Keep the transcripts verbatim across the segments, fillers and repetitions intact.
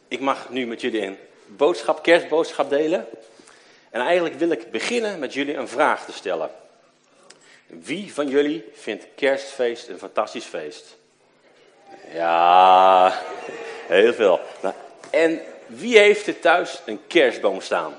Ik mag nu met jullie een boodschap, kerstboodschap delen. En eigenlijk wil ik beginnen met jullie een vraag te stellen. Wie van jullie vindt kerstfeest een fantastisch feest? Ja, heel veel. Nou, en wie heeft er thuis een kerstboom staan?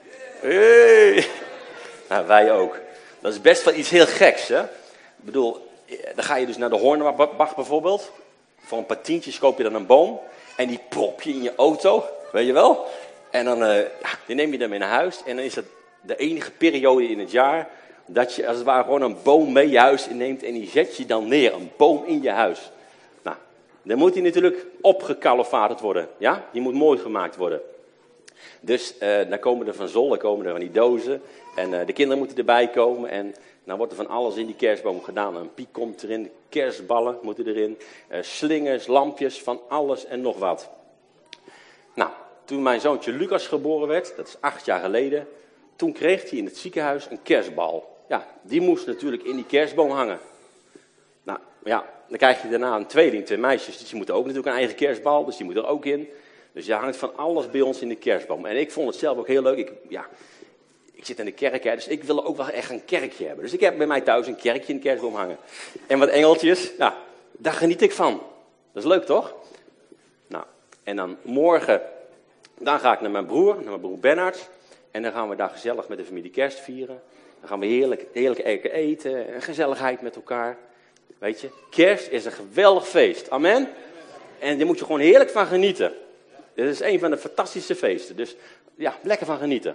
Hey. Nou, wij ook. Dat is best wel iets heel geks, hè? Ik bedoel, dan ga je dus naar de Hornbach bijvoorbeeld. Voor een paar tientjes koop je dan een boom. En die prop je in je auto, weet je wel? En dan uh, ja, die neem je dan mee naar huis. En dan is dat de enige periode in het jaar dat je als het ware gewoon een boom mee je huis inneemt. En die zet je dan neer, een boom in je huis. Nou, dan moet die natuurlijk opgekalefaterd worden. Ja? Die moet mooi gemaakt worden. Dus uh, dan komen er van zolder, komen er van die dozen. En uh, de kinderen moeten erbij komen. En dan wordt er van alles in die kerstboom gedaan. Een piek komt erin, kerstballen moeten erin. Uh, slingers, lampjes, van alles en nog wat. Nou, toen mijn zoontje Lucas geboren werd, dat is acht jaar geleden. Toen kreeg hij in het ziekenhuis een kerstbal. Ja, die moest natuurlijk in die kerstboom hangen. Nou, ja, dan krijg je daarna een tweeling, twee meisjes. Dus die moeten ook natuurlijk een eigen kerstbal, dus die moet er ook in. Dus je hangt van alles bij ons in de kerstboom. En ik vond het zelf ook heel leuk. Ik, ja, ik zit in de kerk, hè, dus ik wil ook wel echt een kerkje hebben. Dus ik heb bij mij thuis een kerkje in de kerstboom hangen. En wat engeltjes, nou, daar geniet ik van. Dat is leuk, toch? Nou, en dan morgen, dan ga ik naar mijn broer, naar mijn broer Bernhard. En dan gaan we daar gezellig met de familie kerst vieren. Dan gaan we heerlijk, heerlijk eten en gezelligheid met elkaar. Weet je, kerst is een geweldig feest. Amen? En daar moet je gewoon heerlijk van genieten. Dit is een van de fantastische feesten. Dus ja, lekker van genieten.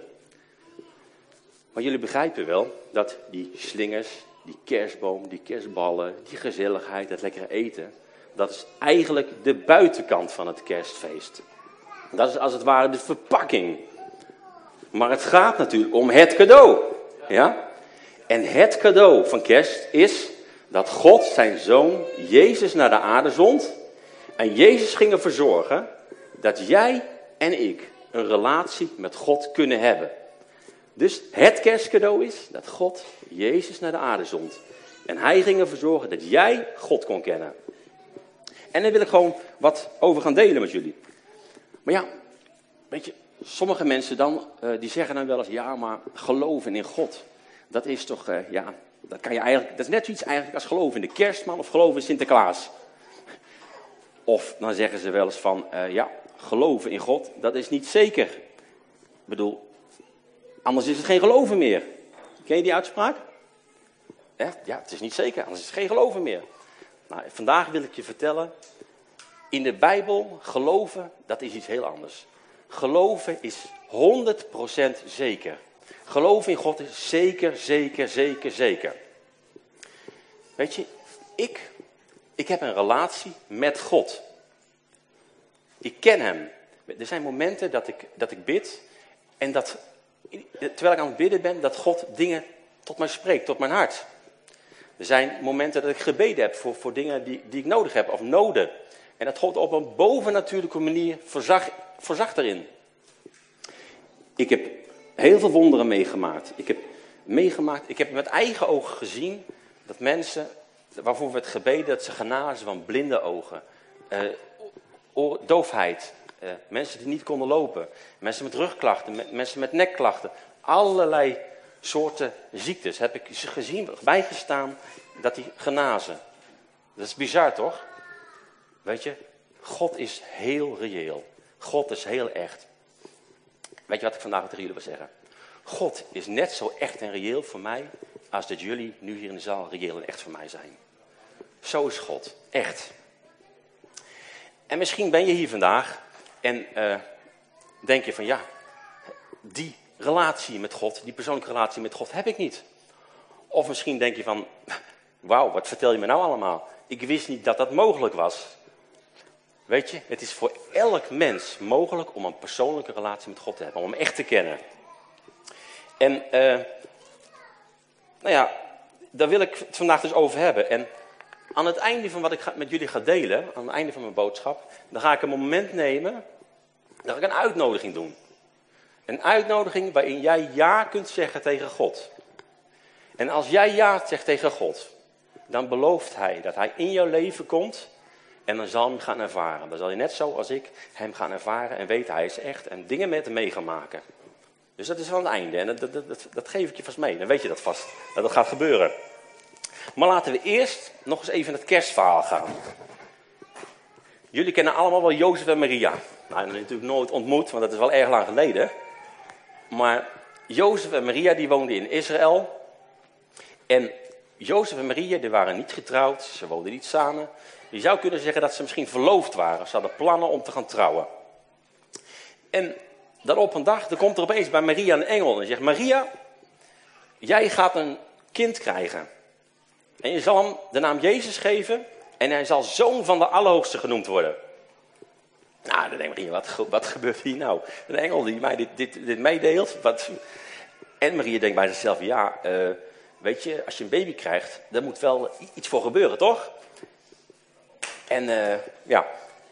Maar jullie begrijpen wel dat die slingers, die kerstboom, die kerstballen, die gezelligheid, dat lekkere eten, dat is eigenlijk de buitenkant van het kerstfeest. Dat is als het ware de verpakking. Maar het gaat natuurlijk om het cadeau. Ja? En het cadeau van kerst is dat God zijn zoon Jezus naar de aarde zond. En Jezus ging ervoor zorgen dat jij en ik een relatie met God kunnen hebben. Dus het kerstcadeau is dat God Jezus naar de aarde zond. En hij ging ervoor zorgen dat jij God kon kennen. En daar wil ik gewoon wat over gaan delen met jullie. Maar ja, weet je, sommige mensen dan, uh, die zeggen dan wel eens, ja, maar geloven in God, dat is toch, uh, ja, dat kan je eigenlijk, dat is net zoiets eigenlijk als geloven in de kerstman of geloven in Sinterklaas. Of dan zeggen ze wel eens van, uh, ja, geloven in God, dat is niet zeker. Ik bedoel, anders is het geen geloven meer. Ken je die uitspraak? Echt? Ja, het is niet zeker, anders is het geen geloven meer. Nou, vandaag wil ik je vertellen, in de Bijbel, geloven, dat is iets heel anders. Geloven is honderd procent zeker. Geloven in God is zeker, zeker, zeker, zeker. Weet je, ik, ik heb een relatie met God. Ik ken hem. Er zijn momenten dat ik, dat ik bid en dat, terwijl ik aan het bidden ben, dat God dingen tot mij spreekt, tot mijn hart. Er zijn momenten dat ik gebeden heb voor, voor dingen die, die ik nodig heb, of noden. En dat God op een bovennatuurlijke manier voorzag, voorzag erin. Ik heb heel veel wonderen meegemaakt. Ik heb meegemaakt, ik heb met eigen ogen gezien dat mensen, waarvoor werd gebeden, dat ze genazen van blinde ogen, uh, oor, doofheid, uh, mensen die niet konden lopen, mensen met rugklachten, met, mensen met nekklachten, allerlei soorten ziektes heb ik gezien, bijgestaan, dat die genazen. Dat is bizar, toch? Weet je, God is heel reëel. God is heel echt. Weet je wat ik vandaag tegen jullie wil zeggen? God is net zo echt en reëel voor mij als dat jullie nu hier in de zaal reëel en echt voor mij zijn. Zo is God, echt. En misschien ben je hier vandaag en uh, denk je van ja, die relatie met God, die persoonlijke relatie met God heb ik niet. Of misschien denk je van, wauw, wat vertel je me nou allemaal? Ik wist niet dat dat mogelijk was. Weet je, het is voor elk mens mogelijk om een persoonlijke relatie met God te hebben. Om hem echt te kennen. En, uh, nou ja, daar wil ik het vandaag dus over hebben. En aan het einde van wat ik ga, met jullie ga delen, aan het einde van mijn boodschap, dan ga ik een moment nemen, dan ga ik een uitnodiging doen. Een uitnodiging waarin jij ja kunt zeggen tegen God. En als jij ja zegt tegen God, dan belooft hij dat hij in jouw leven komt En dan zal hij hem gaan ervaren. Dan zal hij net zo als ik hem gaan ervaren en weten hij is echt. En dingen met hem mee gaan maken. Dus dat is wel het einde. En dat, dat, dat, dat geef ik je vast mee. Dan weet je dat vast. Dat dat gaat gebeuren. Maar laten we eerst nog eens even naar het kerstverhaal gaan. Jullie kennen allemaal wel Jozef en Maria. Nou, dat heb natuurlijk nooit ontmoet, want dat is wel erg lang geleden. Maar Jozef en Maria die woonden in Israël. En Jozef en Maria die waren niet getrouwd. Ze woonden niet samen. Je zou kunnen zeggen dat ze misschien verloofd waren. Ze hadden plannen om te gaan trouwen. En dan op een dag, dan komt er opeens bij Maria een engel. En zegt, Maria, jij gaat een kind krijgen. En je zal hem de naam Jezus geven. En hij zal zoon van de Allerhoogste genoemd worden. Nou, dan denk ik, wat, wat gebeurt hier nou? Een engel die mij dit, dit, dit meedeelt. Wat... En Maria denkt bij zichzelf, ja, uh, weet je, als je een baby krijgt, daar moet wel iets voor gebeuren, toch? En uh, ja,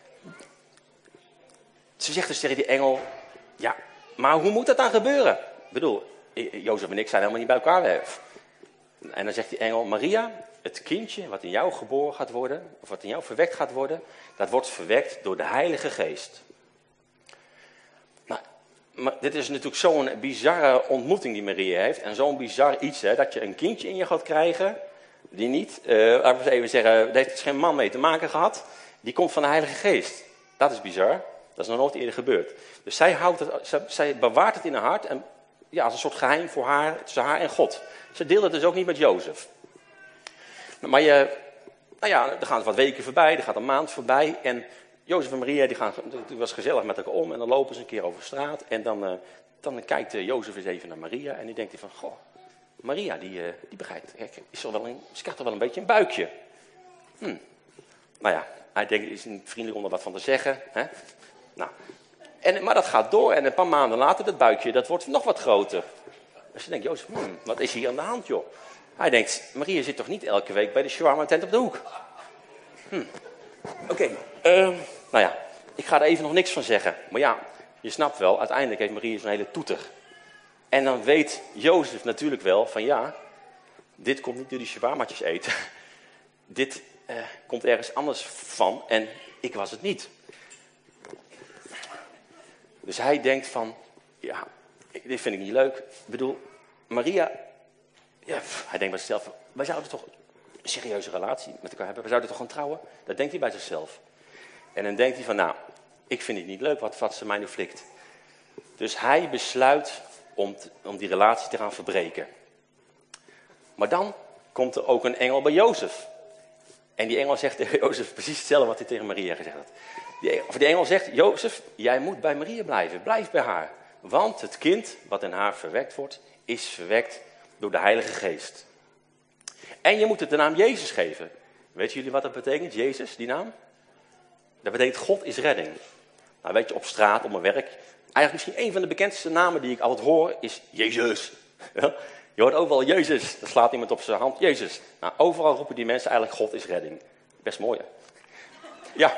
ze zegt dus tegen die engel, ja, maar hoe moet dat dan gebeuren? Ik bedoel, Jozef en ik zijn helemaal niet bij elkaar. En dan zegt die engel, Maria, het kindje wat in jou geboren gaat worden, of wat in jou verwekt gaat worden, dat wordt verwekt door de Heilige Geest. Nou, maar dit is natuurlijk zo'n bizarre ontmoeting die Maria heeft. En zo'n bizar iets, hè, dat je een kindje in je gaat krijgen, die niet, uh, laten we eens even zeggen, daar heeft dus geen man mee te maken gehad. Die komt van de Heilige Geest. Dat is bizar. Dat is nog nooit eerder gebeurd. Dus zij, houdt het, zij bewaart het in haar hart en ja, als een soort geheim voor haar, tussen haar en God. Ze deelde het dus ook niet met Jozef. Maar je, nou ja, er gaan wat weken voorbij, er gaat een maand voorbij. En Jozef en Maria, die gaan, het was gezellig met elkaar om. En dan lopen ze een keer over straat. En dan, uh, dan kijkt uh, Jozef eens even naar Maria. En die denkt van, goh, Maria, die, uh, die begrijpt. Kijk, is er wel een, ze krijgt er wel een beetje een buikje. Hm. Nou ja, hij denkt, er is een vriendelijk om er wat van te zeggen. Hè? Nou, en, maar dat gaat door. En een paar maanden later, dat buikje, dat wordt nog wat groter. Dus je denkt, Jozef, hm, wat is hier aan de hand, joh? Hij denkt, Maria zit toch niet elke week bij de shawarma tent op de hoek? Hm. Oké, okay. uh, nou ja, ik ga er even nog niks van zeggen. Maar ja, je snapt wel, uiteindelijk heeft Maria zo'n hele toeter. En dan weet Jozef natuurlijk wel van ja, dit komt niet door die shawarmaatjes eten. Dit uh, komt ergens anders van en ik was het niet. Dus hij denkt van, ja, dit vind ik niet leuk. Ik bedoel, Maria, ja, hij denkt bij zichzelf, wij zouden toch een serieuze relatie met elkaar hebben. We zouden toch gewoon trouwen? Dat denkt hij bij zichzelf. En dan denkt hij van, nou, ik vind het niet leuk wat, wat ze mij nu flikt. Dus hij besluit om, te, om die relatie te gaan verbreken. Maar dan komt er ook een engel bij Jozef. En die engel zegt tegen Jozef precies hetzelfde wat hij tegen Maria gezegd had. Die, of die engel zegt, Jozef, jij moet bij Maria blijven. Blijf bij haar. Want het kind wat in haar verwekt wordt, is verwekt door de Heilige Geest. En je moet het de naam Jezus geven. Weten jullie wat dat betekent, Jezus, die naam? Dat betekent God is redding. Nou weet je, op straat, op mijn werk. Eigenlijk misschien een van de bekendste namen die ik altijd hoor is Jezus. Ja? Je hoort overal Jezus. Dan slaat iemand op zijn hand. Jezus. Nou, overal roepen die mensen eigenlijk God is redding. Best mooi, hè? Ja.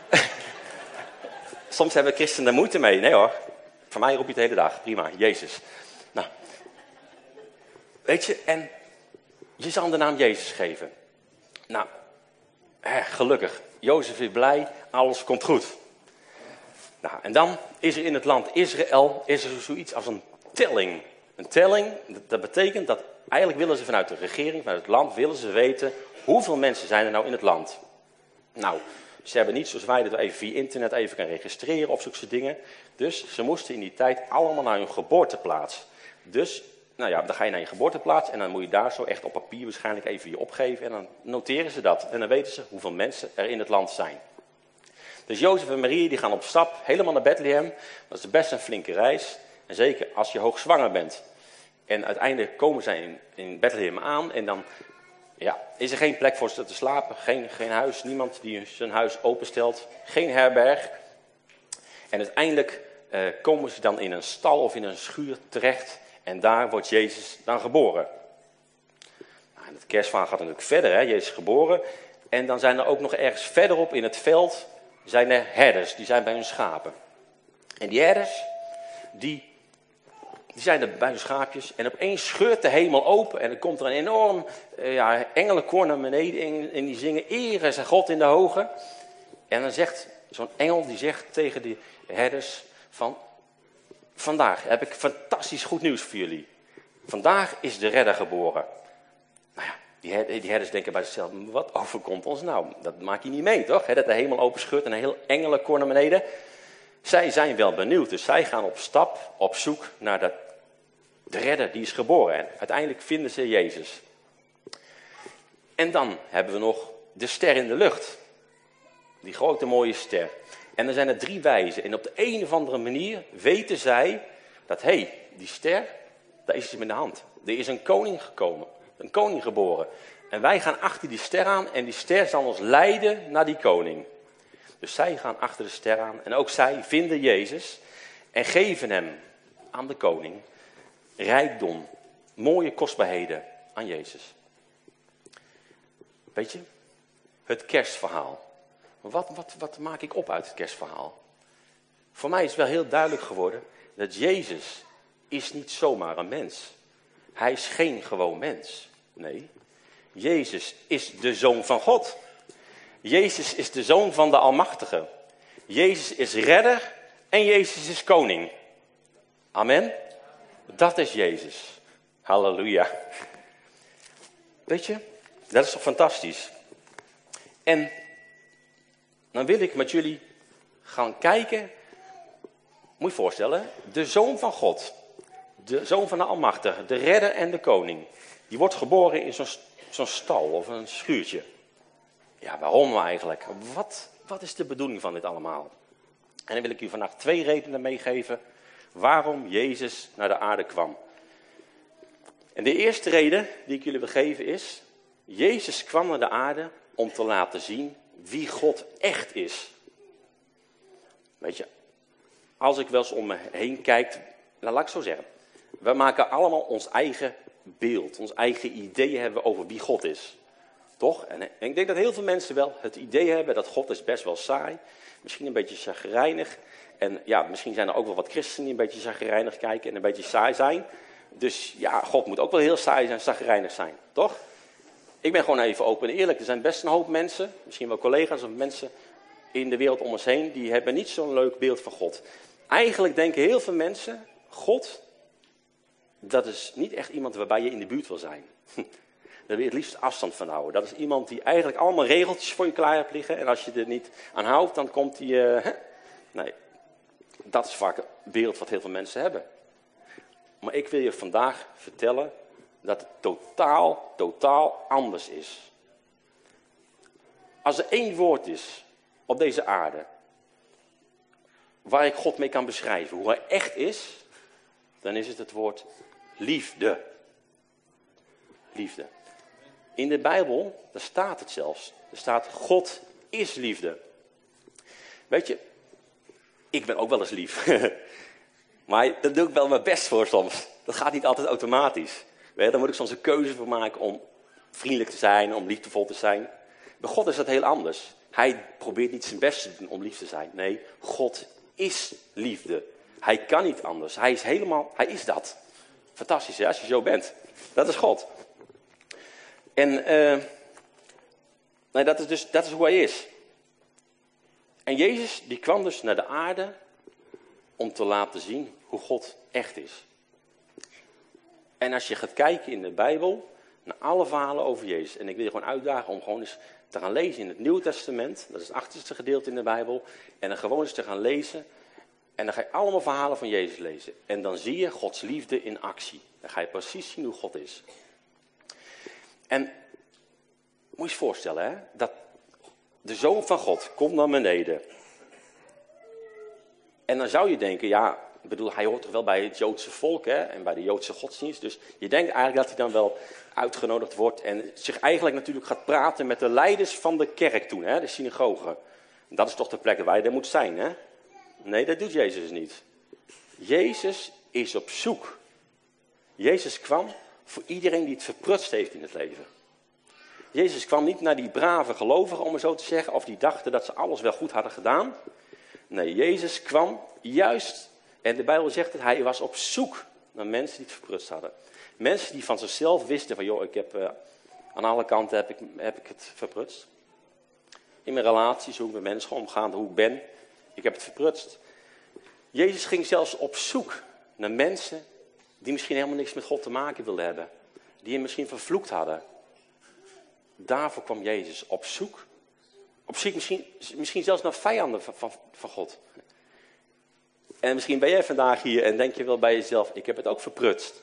Soms hebben christenen er moeite mee. Nee hoor. Voor mij roep je het de hele dag. Prima. Jezus. Nou. Weet je, en je zal hem de naam Jezus geven. Nou, eh, gelukkig. Jozef is blij. Alles komt goed. Nou, en dan is er in het land Israël is er zoiets als een telling. Een telling, dat betekent dat eigenlijk willen ze vanuit de regering, vanuit het land, willen ze weten hoeveel mensen zijn er nou in het land. Nou, ze hebben niet zoals wij dat we even via internet even kunnen registreren of zulke dingen. Dus ze moesten in die tijd allemaal naar hun geboorteplaats. Dus, nou ja, dan ga je naar je geboorteplaats en dan moet je daar zo echt op papier waarschijnlijk even je opgeven. En dan noteren ze dat en dan weten ze hoeveel mensen er in het land zijn. Dus Jozef en Maria die gaan op stap helemaal naar Bethlehem. Dat is best een flinke reis. En zeker als je hoogzwanger bent. En uiteindelijk komen zij in, in Bethlehem aan. En dan ja, is er geen plek voor ze te slapen. Geen, geen huis. Niemand die zijn huis openstelt. Geen herberg. En uiteindelijk uh, komen ze dan in een stal of in een schuur terecht. En daar wordt Jezus dan geboren. Nou, en het kerstverhaal gaat natuurlijk verder. Hè? Jezus is geboren. En dan zijn er ook nog ergens verderop in het veld zijn er herders. Die zijn bij hun schapen. En die herders, die, die zijn er bij hun schaapjes. En opeens scheurt de hemel open. En er komt er een enorm uh, ja, engelenkoor naar beneden. En, en die zingen ere zijn God in de hoge. En dan zegt zo'n engel, die zegt tegen die herders van, vandaag heb ik fantastisch goed nieuws voor jullie. Vandaag is de redder geboren. Nou ja, die, die herders denken bij zichzelf, wat overkomt ons nou? Dat maak je niet mee, toch? He, dat de hemel openscheurt en een heel engelenkoor naar beneden. Zij zijn wel benieuwd, dus zij gaan op stap, op zoek naar de, de redder die is geboren. En uiteindelijk vinden ze Jezus. En dan hebben we nog de ster in de lucht. Die grote mooie ster. En er zijn er drie wijzen. En op de een of andere manier weten zij dat, hé, hey, die ster, daar is iets met de hand. Er is een koning gekomen. Een koning geboren. En wij gaan achter die ster aan en die ster zal ons leiden naar die koning. Dus zij gaan achter de ster aan en ook zij vinden Jezus en geven hem aan de koning rijkdom, mooie kostbaarheden aan Jezus. Weet je, het kerstverhaal. Wat, wat, wat maak ik op uit het kerstverhaal? Voor mij is wel heel duidelijk geworden dat Jezus is niet zomaar een mens. Hij is geen gewoon mens. Nee, Jezus is de Zoon van God. Jezus is de Zoon van de Almachtige. Jezus is redder en Jezus is koning. Amen. Dat is Jezus. Halleluja. Weet je, dat is toch fantastisch. En dan wil ik met jullie gaan kijken. Moet je voorstellen, de Zoon van God. De Zoon van de Almachtige, de redder en de koning. Die wordt geboren in zo'n zo'n stal of een schuurtje. Ja, waarom eigenlijk? Wat, wat is de bedoeling van dit allemaal? En dan wil ik u vandaag twee redenen meegeven waarom Jezus naar de aarde kwam. En de eerste reden die ik jullie wil geven is, Jezus kwam naar de aarde om te laten zien wie God echt is. Weet je, als ik wel eens om me heen kijk, nou, laat ik zo zeggen. We maken allemaal ons eigen beeld, ons eigen idee hebben over wie God is. Toch? En ik denk dat heel veel mensen wel het idee hebben dat God is best wel saai. Misschien een beetje chagrijnig. En ja, misschien zijn er ook wel wat christenen die een beetje chagrijnig kijken en een beetje saai zijn. Dus ja, God moet ook wel heel saai en chagrijnig zijn. Toch? Ik ben gewoon even open en eerlijk. Er zijn best een hoop mensen, misschien wel collega's of mensen in de wereld om ons heen, die hebben niet zo'n leuk beeld van God. Eigenlijk denken heel veel mensen, God, dat is niet echt iemand waarbij je in de buurt wil zijn. Daar wil je het liefst afstand van houden. Dat is iemand die eigenlijk allemaal regeltjes voor je klaar hebt liggen. En als je er niet aan houdt, dan komt hij... Uh, nee, dat is vaak het beeld wat heel veel mensen hebben. Maar ik wil je vandaag vertellen dat het totaal, totaal anders is. Als er één woord is op deze aarde, waar ik God mee kan beschrijven, hoe hij echt is, dan is het het woord liefde. Liefde. In de Bijbel, daar staat het zelfs. Er staat, God is liefde. Weet je, ik ben ook wel eens lief. Maar daar doe ik wel mijn best voor soms. Dat gaat niet altijd automatisch. Weet je, daar moet ik soms een keuze voor maken om vriendelijk te zijn, om liefdevol te zijn. Bij God is dat heel anders. Hij probeert niet zijn best te doen om lief te zijn. Nee, God is liefde. Hij kan niet anders. Hij is helemaal, hij is dat. Fantastisch, hè, als je zo bent. Dat is God. En uh, nee, dat is dus dat is hoe hij is. En Jezus die kwam dus naar de aarde om te laten zien hoe God echt is. En als je gaat kijken in de Bijbel naar alle verhalen over Jezus. En ik wil je gewoon uitdagen om gewoon eens te gaan lezen in het Nieuwe Testament. Dat is het achterste gedeelte in de Bijbel. En dan gewoon eens te gaan lezen. En dan ga je allemaal verhalen van Jezus lezen. En dan zie je Gods liefde in actie. Dan ga je precies zien hoe God is. En moet je je voorstellen, hè, dat de Zoon van God komt naar beneden. En dan zou je denken, ja, ik bedoel, hij hoort toch wel bij het Joodse volk, hè, en bij de Joodse godsdienst. Dus je denkt eigenlijk dat hij dan wel uitgenodigd wordt en zich eigenlijk natuurlijk gaat praten met de leiders van de kerk toen, hè, de synagoge. Dat is toch de plek waar je er moet zijn, hè? Nee, dat doet Jezus niet. Jezus is op zoek. Jezus kwam voor iedereen die het verprutst heeft in het leven. Jezus kwam niet naar die brave gelovigen, om het zo te zeggen, of die dachten dat ze alles wel goed hadden gedaan. Nee, Jezus kwam juist, en de Bijbel zegt dat hij was op zoek naar mensen die het verprutst hadden. Mensen die van zichzelf wisten van, joh, ik heb, uh, aan alle kanten heb ik, heb ik het verprutst. In mijn relaties, hoe ik met mensen omga, hoe ik ben. Ik heb het verprutst. Jezus ging zelfs op zoek naar mensen die misschien helemaal niks met God te maken wilden hebben. Die hem misschien vervloekt hadden. Daarvoor kwam Jezus op zoek. Op zoek misschien, misschien zelfs naar vijanden van, van, van God. En misschien ben jij vandaag hier en denk je wel bij jezelf, ik heb het ook verprutst.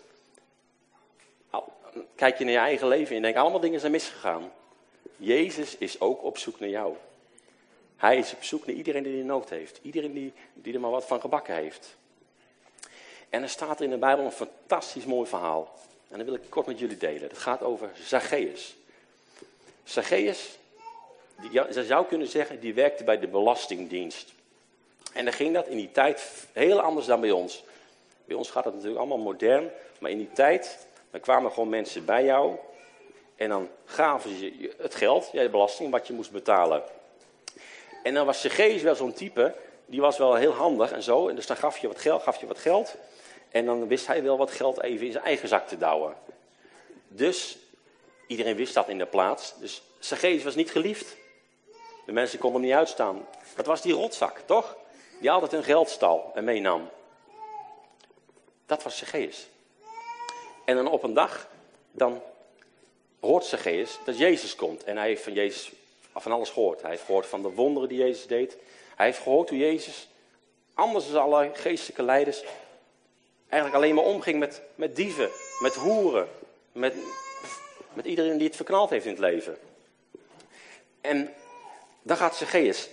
Kijk je naar je eigen leven en je denkt, allemaal dingen zijn misgegaan. Jezus is ook op zoek naar jou. Hij is op zoek naar iedereen die nood heeft. Iedereen die, die er maar wat van gebakken heeft. En er staat er in de Bijbel een fantastisch mooi verhaal. En dat wil ik kort met jullie delen. Het gaat over Zacchaeus. Zacchaeus, die, je zou kunnen zeggen, die werkte bij de Belastingdienst. En dan ging dat in die tijd heel anders dan bij ons. Bij ons gaat het natuurlijk allemaal modern. Maar in die tijd, dan kwamen gewoon mensen bij jou. En dan gaven ze je het geld, ja, de belasting, wat je moest betalen. En dan was Zacchaeus wel zo'n type, die was wel heel handig en zo. En dus dan gaf je wat geld, gaf je wat geld. En dan wist hij wel wat geld even in zijn eigen zak te douwen. Dus, iedereen wist dat in de plaats. Dus Zacchaeus was niet geliefd. De mensen konden hem niet uitstaan. Dat was die rotzak, toch? Die altijd hun geld stal en meenam. Dat was Zacchaeus. En dan op een dag, dan hoort Zacchaeus dat Jezus komt. En hij heeft van Jezus van alles gehoord. Hij heeft gehoord van de wonderen die Jezus deed. Hij heeft gehoord hoe Jezus, anders dan alle geestelijke leiders, eigenlijk alleen maar omging met, met dieven, met hoeren, met, met iedereen die het verknald heeft in het leven. En dan gaat Zacchaeus.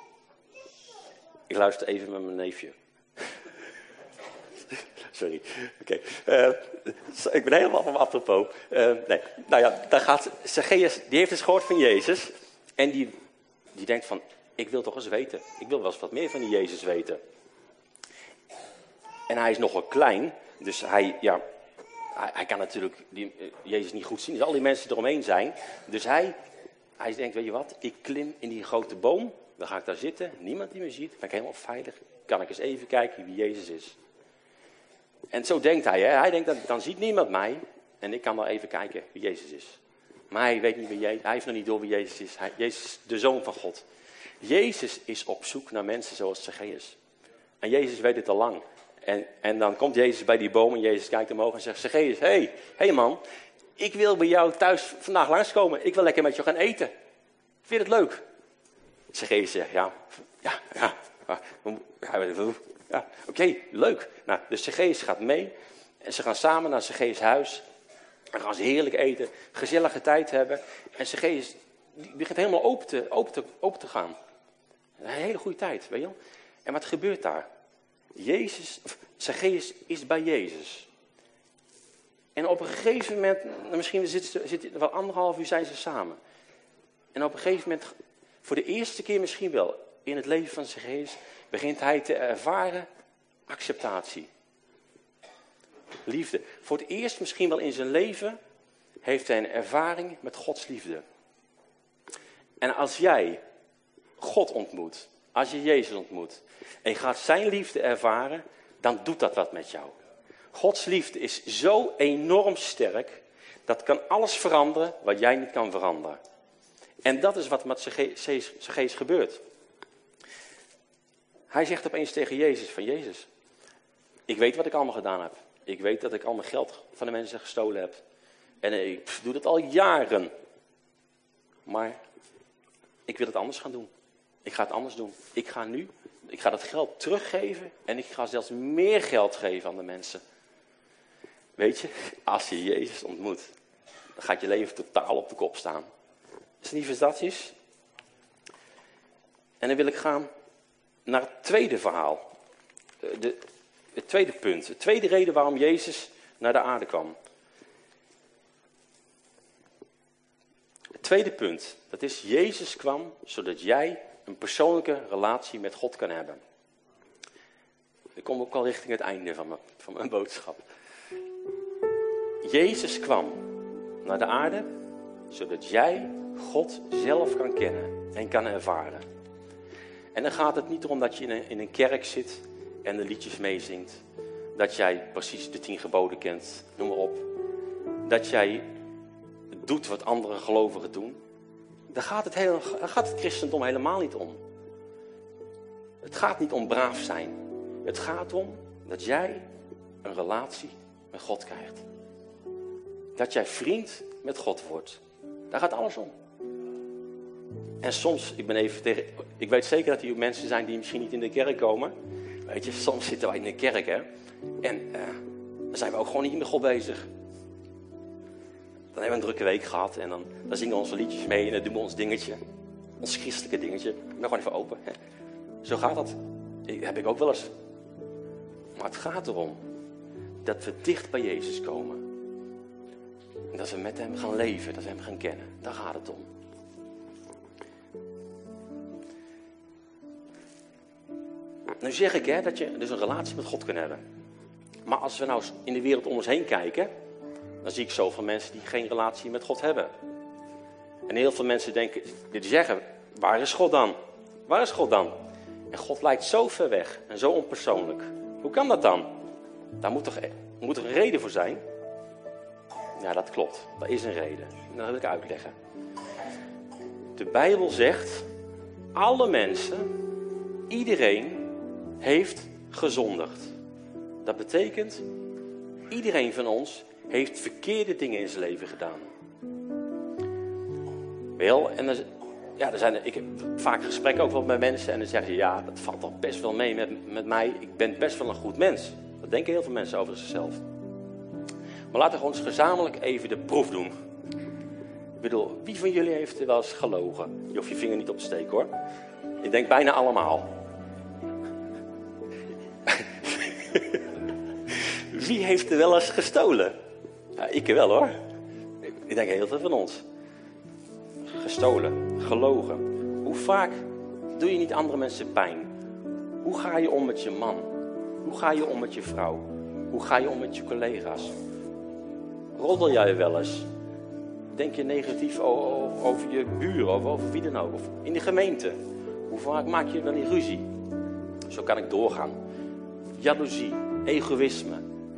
Ik luister even met mijn neefje. Sorry. Oké. Okay. Uh, ik ben helemaal van mijn apropos. Uh, nee. Nou ja, dan gaat Zacchaeus, die heeft dus gehoord van Jezus. En die, die denkt van, ik wil toch eens weten. Ik wil wel eens wat meer van die Jezus weten. En hij is nogal klein. Dus hij, ja, hij, hij kan natuurlijk die, uh, Jezus niet goed zien. Dus al die mensen eromheen zijn. Dus hij, hij denkt, weet je wat, ik klim in die grote boom. Dan ga ik daar zitten. Niemand die me ziet. Ben ik helemaal veilig. Kan ik eens even kijken wie Jezus is. En zo denkt hij. Hè? Hij denkt, dan, dan ziet niemand mij. En ik kan wel even kijken wie Jezus is. Maar hij weet niet wie Jezus is. Hij heeft nog niet door wie Jezus is. Hij, Jezus is de Zoon van God. Jezus is op zoek naar mensen zoals Zacchaeus. En Jezus weet het al lang. En, en dan komt Jezus bij die boom en Jezus kijkt omhoog en zegt, Zacchaeus, hé, hey, hey man, ik wil bij jou thuis vandaag langskomen. Ik wil lekker met je gaan eten. Vind je het leuk? Zacchaeus zegt, ja, ja, ja, ja, ja oké, okay, leuk. Nou, dus Zacchaeus gaat mee en ze gaan samen naar Zacchaeus' huis. Dan gaan ze heerlijk eten, gezellige tijd hebben. En Zacchaeus die begint helemaal open te, open, te, open te gaan. Een hele goede tijd, weet je wel. En wat gebeurt daar? Jezus, of Zacchaeus is bij Jezus. En op een gegeven moment, misschien zitten ze wel anderhalf uur zijn ze samen. En op een gegeven moment, voor de eerste keer misschien wel, in het leven van Zacchaeus, begint hij te ervaren acceptatie. Liefde. Voor het eerst misschien wel in zijn leven heeft hij een ervaring met Gods liefde. En als jij God ontmoet, als je Jezus ontmoet, en je gaat zijn liefde ervaren, dan doet dat wat met jou. Gods liefde is zo enorm sterk, dat kan alles veranderen wat jij niet kan veranderen. En dat is wat met Zacchaeus gebeurt. Hij zegt opeens tegen Jezus van, Jezus, ik weet wat ik allemaal gedaan heb. Ik weet dat ik al mijn geld van de mensen gestolen heb. En ik doe dat al jaren. Maar ik wil het anders gaan doen. Ik ga het anders doen. Ik ga nu, ik ga dat geld teruggeven en ik ga zelfs meer geld geven aan de mensen. Weet je, als je Jezus ontmoet, dan gaat je leven totaal op de kop staan. Is het niet fantastisch? En dan wil ik gaan naar het tweede verhaal. De, het tweede punt. De tweede reden waarom Jezus naar de aarde kwam. Het tweede punt. Dat is, Jezus kwam zodat jij een persoonlijke relatie met God kan hebben. Ik kom ook al richting het einde van mijn, van mijn boodschap. Jezus kwam naar de aarde zodat jij God zelf kan kennen en kan ervaren. En dan gaat het niet erom dat je in een, in een kerk zit en de liedjes meezingt. Dat jij precies de tien geboden kent, noem maar op. Dat jij doet wat andere gelovigen doen. daar gaat het, heel, daar gaat het christendom helemaal niet om. Het gaat niet om braaf zijn. Het gaat om dat jij een relatie met God krijgt. Dat jij vriend met God wordt. Daar gaat alles om. En soms, ik ben even tegen, ik weet zeker dat hier mensen zijn die misschien niet in de kerk komen. Weet je, soms zitten wij in de kerk, hè. En uh, dan zijn we ook gewoon niet met God bezig. Dan hebben we een drukke week gehad en dan, dan zingen we onze liedjes mee en dan doen we ons dingetje. Ons christelijke dingetje. Maar gewoon even open. Hè. Zo gaat dat. Dat heb ik ook wel eens. Maar het gaat erom dat we dicht bij Jezus komen. En dat we met hem gaan leven, dat we hem gaan kennen. Daar gaat het om. Nu zeg ik hè, dat je dus een relatie met God kunt hebben. Maar als we nou in de wereld om ons heen kijken, dan zie ik zoveel mensen die geen relatie met God hebben. En heel veel mensen denken, die zeggen, waar is God dan? Waar is God dan? En God lijkt zo ver weg en zo onpersoonlijk. Hoe kan dat dan? Daar moet toch, moet er een reden voor zijn? Ja, dat klopt. Daar is een reden. En dat wil ik uitleggen. De Bijbel zegt, alle mensen, iedereen heeft gezondigd. Dat betekent, iedereen van ons heeft verkeerde dingen in zijn leven gedaan. Wel, en dan, ja, er zijn, ik heb vaak gesprekken ook wel met mensen en dan zeggen ze, ja, dat valt toch best wel mee met, met mij. Ik ben best wel een goed mens. Dat denken heel veel mensen over zichzelf. Maar laten we gewoon eens gezamenlijk even de proef doen. Ik bedoel, wie van jullie heeft er wel eens gelogen? Je hoeft je vinger niet op te steken hoor. Ik denk bijna allemaal. Wie heeft er wel eens gestolen? Ja, ik wel hoor. Ik denk heel veel van ons. Gestolen, gelogen. Hoe vaak doe je niet andere mensen pijn? Hoe ga je om met je man? Hoe ga je om met je vrouw? Hoe ga je om met je collega's? Roddel jij wel eens? Denk je negatief over je buren of over wie dan ook? Of in de gemeente? Hoe vaak maak je wel eens ruzie? Zo kan ik doorgaan. Jaloezie, egoïsme.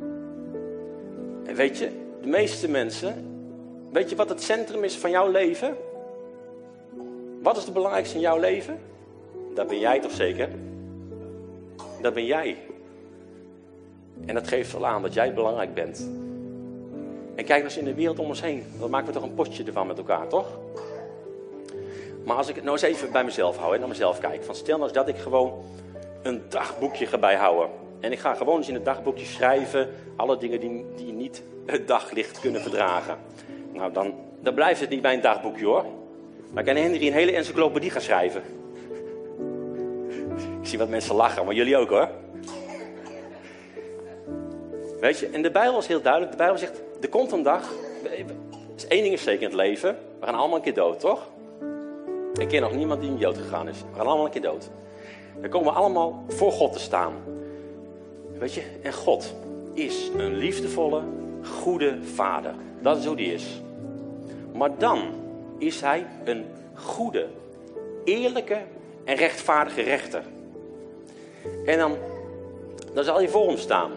En weet je, de meeste mensen... Weet je wat het centrum is van jouw leven? Wat is het belangrijkste in jouw leven? Dat ben jij toch zeker? Dat ben jij. En dat geeft al aan dat jij belangrijk bent. En kijk eens in de wereld om ons heen. Dan maken we toch een potje ervan met elkaar, toch? Maar als ik het nou eens even bij mezelf hou en naar mezelf kijk. Van stel nou eens dat ik gewoon een dagboekje ga bijhouden. En ik ga gewoon eens in het dagboekje schrijven. Alle dingen die, die niet het daglicht kunnen verdragen. Nou, dan, dan blijft het niet bij een dagboekje hoor. Dan kan Henry een hele encyclopedie gaan schrijven. Ik zie wat mensen lachen, maar jullie ook hoor. Weet je, en de Bijbel is heel duidelijk. De Bijbel zegt, er komt een dag. Dus één ding is zeker in het leven. We gaan allemaal een keer dood, toch? Ik ken nog niemand die in dood gegaan is. We gaan allemaal een keer dood. Dan komen we allemaal voor God te staan. Weet je, en God is een liefdevolle, goede vader. Dat is hoe die is. Maar dan is hij een goede, eerlijke en rechtvaardige rechter. En dan, dan zal hij voor hem staan.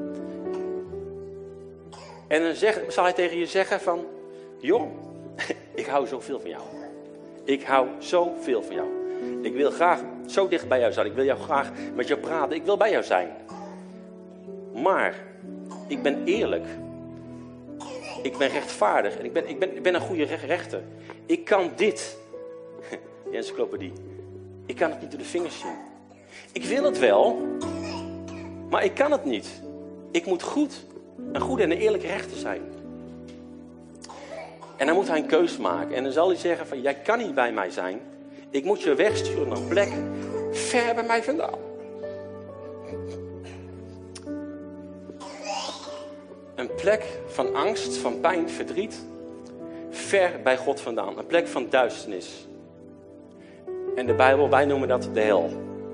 En dan zeg, zal hij tegen je zeggen van... Joh, ik hou zoveel van jou. Ik hou zoveel van jou. Ik wil graag zo dicht bij jou zijn. Ik wil jou graag met jou praten. Ik wil bij jou zijn. Maar ik ben eerlijk. Ik ben rechtvaardig. En ik ben, ik ben, ik ben een goede rechter. Ik kan dit. Die encyclopedie. Ik kan het niet door de vingers zien. Ik wil het wel. Maar ik kan het niet. Ik moet goed. Een goede en een eerlijke rechter zijn. En dan moet hij een keus maken. En dan zal hij zeggen van, jij kan niet bij mij zijn. Ik moet je wegsturen naar een plek ver bij mij vandaan. Een plek van angst, van pijn, verdriet. Ver bij God vandaan. Een plek van duisternis. En de Bijbel, wij noemen dat de hel.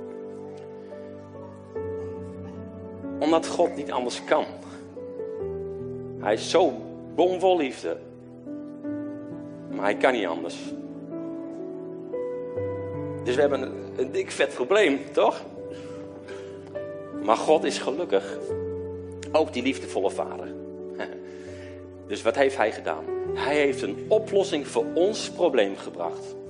Omdat God niet anders kan. Hij is zo bomvol liefde. Maar hij kan niet anders. Dus we hebben een, een dik vet probleem, toch? Maar God is gelukkig ook die liefdevolle vader. Dus wat heeft hij gedaan? Hij heeft een oplossing voor ons probleem gebracht.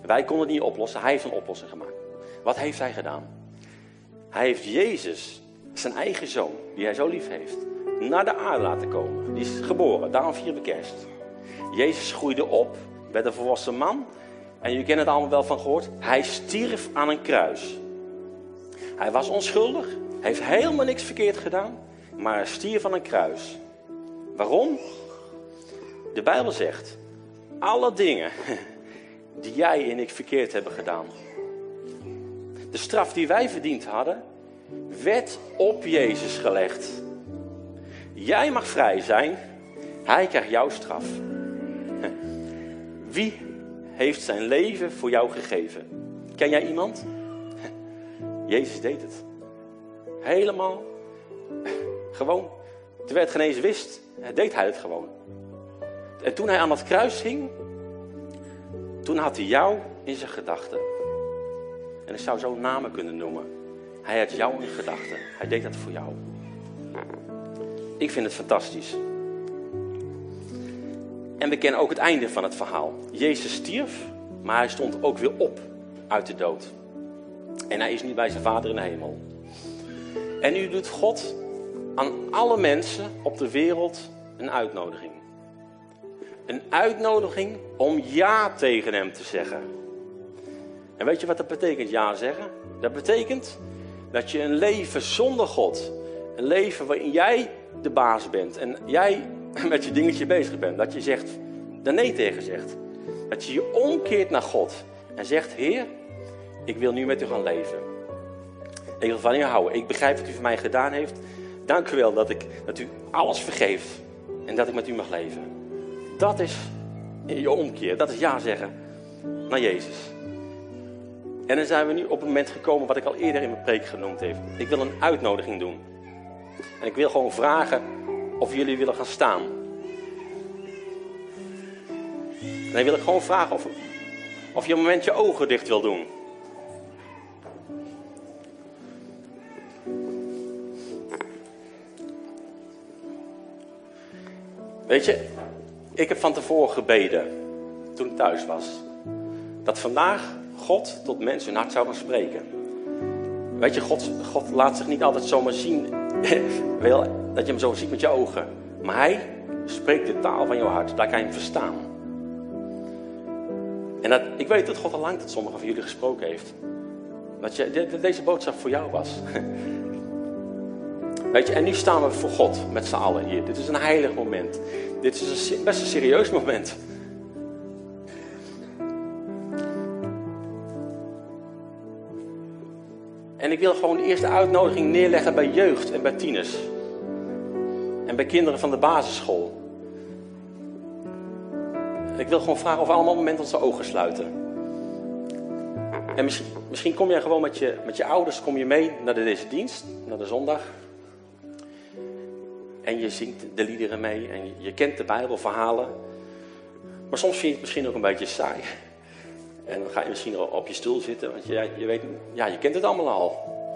Wij konden het niet oplossen. Hij heeft een oplossing gemaakt. Wat heeft hij gedaan? Hij heeft Jezus, zijn eigen zoon, die hij zo lief heeft, naar de aarde laten komen. Die is geboren, daarom vieren we kerst. Jezus groeide op, werd een volwassen man. En jullie kennen het allemaal wel van gehoord. Hij stierf aan een kruis. Hij was onschuldig. Hij heeft helemaal niks verkeerd gedaan. Maar hij stierf aan een kruis. Waarom? De Bijbel zegt, alle dingen die jij en ik verkeerd hebben gedaan. De straf die wij verdiend hadden, werd op Jezus gelegd. Jij mag vrij zijn. Hij krijgt jouw straf. Wie heeft zijn leven voor jou gegeven? Ken jij iemand? Jezus deed het. Helemaal. Gewoon. Terwijl het geen eens wist, deed hij het gewoon. En toen hij aan het kruis hing, toen had hij jou in zijn gedachten. En ik zou zo namen kunnen noemen. Hij had jou in gedachten. Hij deed dat voor jou. Ik vind het fantastisch. En we kennen ook het einde van het verhaal. Jezus stierf, maar hij stond ook weer op uit de dood. En hij is nu bij zijn Vader in de hemel. En nu doet God aan alle mensen op de wereld een uitnodiging. Een uitnodiging om ja tegen hem te zeggen. En weet je wat dat betekent, ja zeggen? Dat betekent dat je een leven zonder God, een leven waarin jij de baas bent en jij met je dingetje bezig bent, dat je zegt, daar nee tegen zegt. Dat je je omkeert naar God en zegt, Heer, ik wil nu met u gaan leven. Ik wil van u houden. Ik begrijp wat u voor mij gedaan heeft. Dank u wel dat, ik, dat u alles vergeeft en dat ik met u mag leven. Dat is je omkeer, dat is ja zeggen naar Jezus. En dan zijn we nu op het moment gekomen wat ik al eerder in mijn preek genoemd heb. Ik wil een uitnodiging doen. En ik wil gewoon vragen of jullie willen gaan staan. En dan wil ik gewoon vragen of, of je een moment je ogen dicht wil doen. Weet je, ik heb van tevoren gebeden, toen ik thuis was, dat vandaag God tot mensen hun hart zou gaan spreken. Weet je, God, God laat zich niet altijd zomaar zien, wel, dat je hem zo ziet met je ogen. Maar hij spreekt de taal van jouw hart, daar kan je hem verstaan. En dat, ik weet dat God al lang tot sommigen van jullie gesproken heeft. Dat, je, dat deze boodschap voor jou was. Weet je, en nu staan we voor God met z'n allen hier. Dit is een heilig moment. Dit is een, best een serieus moment. En ik wil gewoon de eerste uitnodiging neerleggen bij jeugd en bij tieners. En bij kinderen van de basisschool. Ik wil gewoon vragen of we allemaal op het moment onze ogen sluiten. En misschien, misschien kom je gewoon met je, met je ouders kom je mee naar deze dienst, naar de zondag. En je zingt de liederen mee en je, je kent de Bijbelverhalen. Maar soms vind je het misschien ook een beetje saai. En dan ga je misschien op je stoel zitten, want je, je weet, ja, je kent het allemaal al.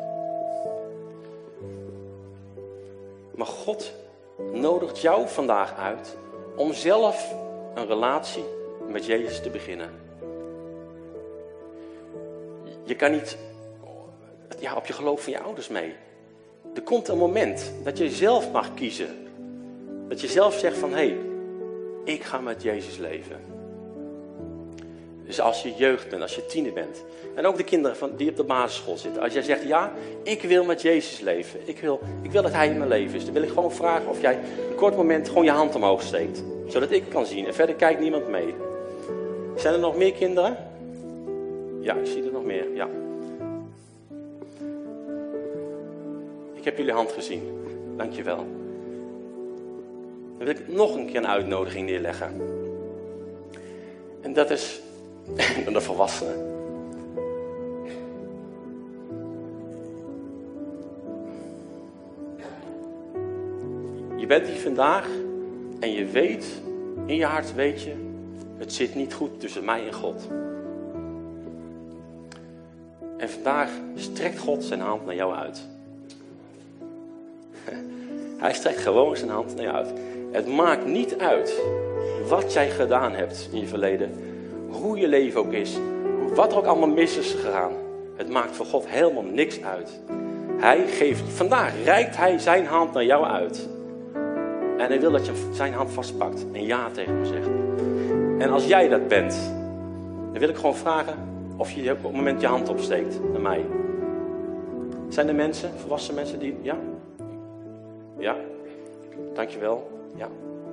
Maar God nodigt jou vandaag uit om zelf een relatie met Jezus te beginnen. Je kan niet ja, op je geloof van je ouders mee. Er komt een moment dat je zelf mag kiezen. Dat je zelf zegt van, hé, hey, ik ga met Jezus leven. Dus als je jeugd bent, als je tiener bent. En ook de kinderen van, die op de basisschool zitten. Als jij zegt, ja, ik wil met Jezus leven. Ik wil, ik wil dat hij in mijn leven is. Dan wil ik gewoon vragen of jij een kort moment gewoon je hand omhoog steekt. Zodat ik kan zien. En verder kijkt niemand mee. Zijn er nog meer kinderen? Ja, ik zie er nog meer, ja. Ik heb jullie hand gezien. Dankjewel. Dan wil ik nog een keer een uitnodiging neerleggen. En dat is aan de volwassenen. Je bent hier vandaag en je weet, in je hart weet je, het zit niet goed tussen mij en God. En vandaag strekt God zijn hand naar jou uit. Hij strekt gewoon zijn hand naar jou uit. Het maakt niet uit wat jij gedaan hebt in je verleden. Hoe je leven ook is. Hoe Wat er ook allemaal mis is gegaan. Het maakt voor God helemaal niks uit. Hij geeft, vandaag reikt hij zijn hand naar jou uit. En hij wil dat je zijn hand vastpakt en ja tegen hem zegt. En als jij dat bent, dan wil ik gewoon vragen of je op het moment je hand opsteekt naar mij. Zijn er mensen, volwassen mensen die, ja? Ja? Dankjewel. Ja.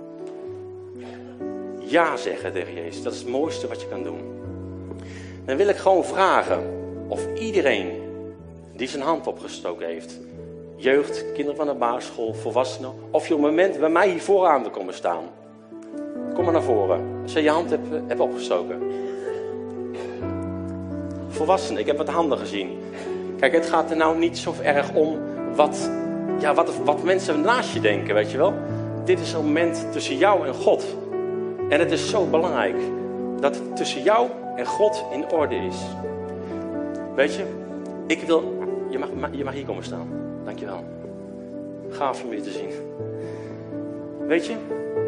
Ja zeggen tegen Jezus, dat is het mooiste wat je kan doen. Dan wil ik gewoon vragen of iedereen die zijn hand opgestoken heeft, jeugd, kinderen van de basisschool, volwassenen, of je op het moment bij mij hier vooraan wil komen staan. Kom maar naar voren, als je je hand hebt, hebt opgestoken. Volwassenen, ik heb wat handen gezien. Kijk, het gaat er nou niet zo erg om wat, ja, wat, wat mensen naast je denken, weet je wel. Dit is een moment tussen jou en God. En het is zo belangrijk dat het tussen jou en God in orde is. Weet je, ik wil... Je mag, je mag hier komen staan. Dankjewel. Gaaf om je te zien. Weet je,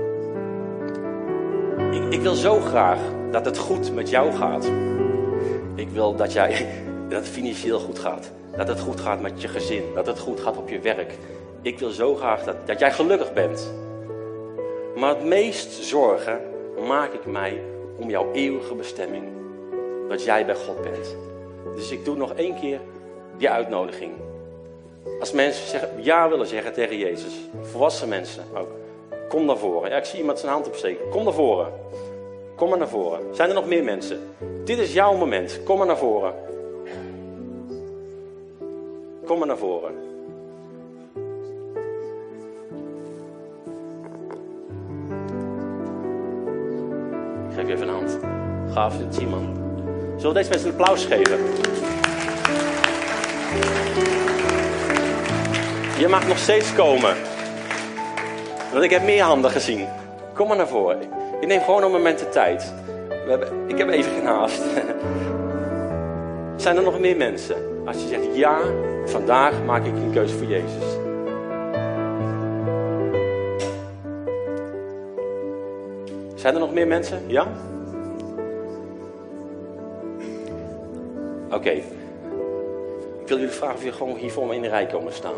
ik, ik wil zo graag dat het goed met jou gaat. Ik wil dat jij, dat het financieel goed gaat. Dat het goed gaat met je gezin. Dat het goed gaat op je werk. Ik wil zo graag dat, dat jij gelukkig bent. Maar het meest zorgen maak ik mij om jouw eeuwige bestemming. Dat jij bij God bent. Dus ik doe nog één keer die uitnodiging. Als mensen zeggen, ja willen zeggen tegen Jezus. Volwassen mensen ook. Kom naar voren. Ja, ik zie iemand zijn hand opsteken. Kom naar voren. Kom maar naar voren. Zijn er nog meer mensen? Dit is jouw moment. Kom maar naar voren. Kom maar naar voren. Ik geef je even een hand. Gaaf, dit zie man. Zullen we deze mensen een applaus geven? Je mag nog steeds komen. Want ik heb meer handen gezien. Kom maar naar voren. Ik neem gewoon een moment de tijd. We hebben, ik heb even geen haast. Zijn er nog meer mensen? Als je zegt ja, vandaag maak ik een keuze voor Jezus. Zijn er nog meer mensen? Ja? Oké. Okay. Ik wil jullie vragen of jullie gewoon hier voor me in de rij komen staan.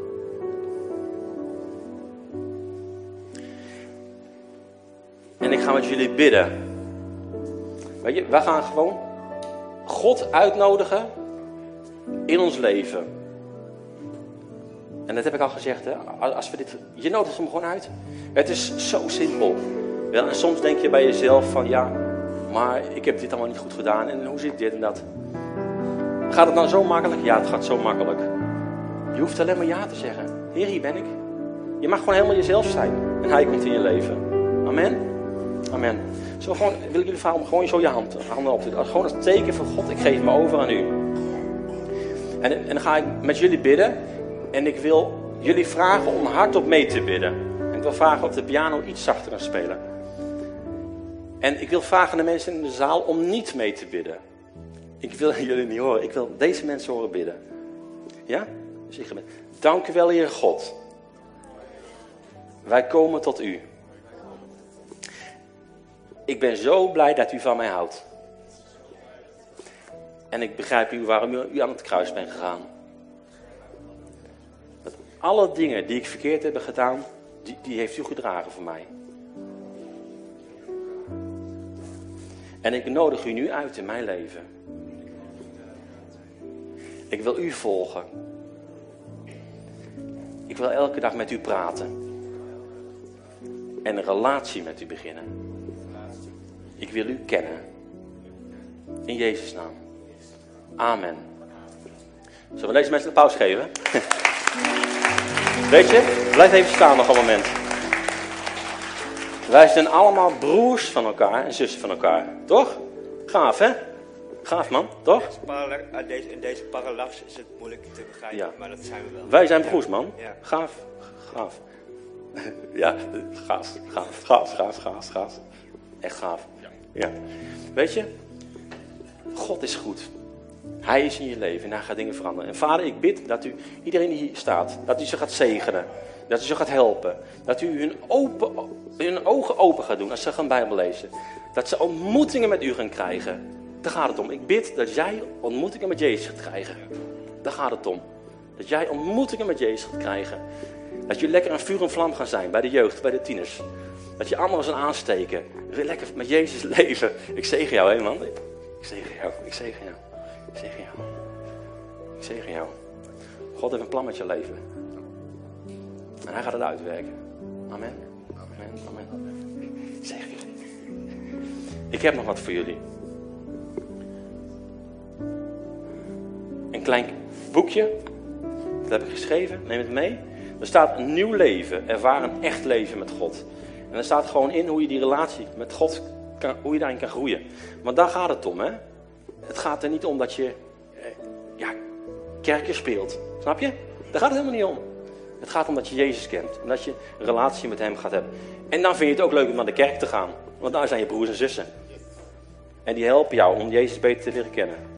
En ik ga met jullie bidden. Weet je, wij gaan gewoon God uitnodigen in ons leven. En dat heb ik al gezegd, hè? Als we dit, je nodigt hem gewoon uit. Het is zo simpel. Wel, en soms denk je bij jezelf van ja, maar ik heb dit allemaal niet goed gedaan. En hoe zit dit en dat? Gaat het nou zo makkelijk? Ja, het gaat zo makkelijk. Je hoeft alleen maar ja te zeggen. Heer, hier ben ik. Je mag gewoon helemaal jezelf zijn. En hij komt in je leven. Amen. Amen. Zo gewoon, wil ik jullie vragen om gewoon zo je hand, handen op te doen. Gewoon als teken van God, ik geef me over aan u. En, en dan ga ik met jullie bidden. En ik wil jullie vragen om hardop mee te bidden. En ik wil vragen of de piano iets zachter kan spelen. En ik wil vragen aan de mensen in de zaal om niet mee te bidden. Ik wil jullie niet horen. Ik wil deze mensen horen bidden. Ja? Dus ik ga bidden. Dank u wel, Heer God. Wij komen tot u. Ik ben zo blij dat u van mij houdt. En ik begrijp u waarom u aan het kruis bent gegaan. Dat alle dingen die ik verkeerd heb gedaan, die, die heeft u gedragen voor mij. En ik nodig u nu uit in mijn leven. Ik wil u volgen. Ik wil elke dag met u praten. En een relatie met u beginnen. Ik wil u kennen. In Jezus' naam. Amen. Zullen we deze mensen een applaus geven? Weet je, blijf even staan nog een moment. Wij zijn allemaal broers van elkaar en zussen van elkaar. Toch? Gaaf, hè? Gaaf, man. Toch? In deze parallax is het moeilijk te begrijpen, ja. Maar dat zijn we wel. Wij zijn broers, man. Ja. Gaaf. Gaaf. Ja, gaaf, gaaf, gaaf, gaaf, gaaf, gaaf. Echt gaaf. Ja. Weet je, God is goed. Hij is in je leven en hij gaat dingen veranderen. En vader, ik bid dat u, iedereen die hier staat, dat u ze gaat zegenen. Dat u ze gaat helpen. Dat u hun, open, hun ogen open gaat doen als ze gaan Bijbel lezen. Dat ze ontmoetingen met u gaan krijgen. Daar gaat het om. Ik bid dat jij ontmoetingen met Jezus gaat krijgen. Daar gaat het om. Dat jij ontmoetingen met Jezus gaat krijgen. Dat je lekker een vuur en vlam gaan zijn bij de jeugd, bij de tieners. Dat je anderen gaan aansteken. Weer lekker met Jezus leven. Ik zegen jou, hè man. Ik zegen jou. Ik zegen jou. Ik zegen jou. Ik zegen jou. God heeft een plan met je leven. En hij gaat het uitwerken. Amen. Amen. Amen. Ik zegen jullie. Ik heb nog wat voor jullie. Een klein boekje. Dat heb ik geschreven. Neem het mee. Er staat een nieuw leven. Ervaar een echt leven met God. En er staat gewoon in hoe je die relatie met God, kan, hoe je daarin kan groeien. Want daar gaat het om, hè. Het gaat er niet om dat je, eh, ja, kerkje speelt. Snap je? Daar gaat het helemaal niet om. Het gaat om dat je Jezus kent. En dat je een relatie met hem gaat hebben. En dan vind je het ook leuk om naar de kerk te gaan. Want daar zijn je broers en zussen. En die helpen jou om Jezus beter te leren kennen.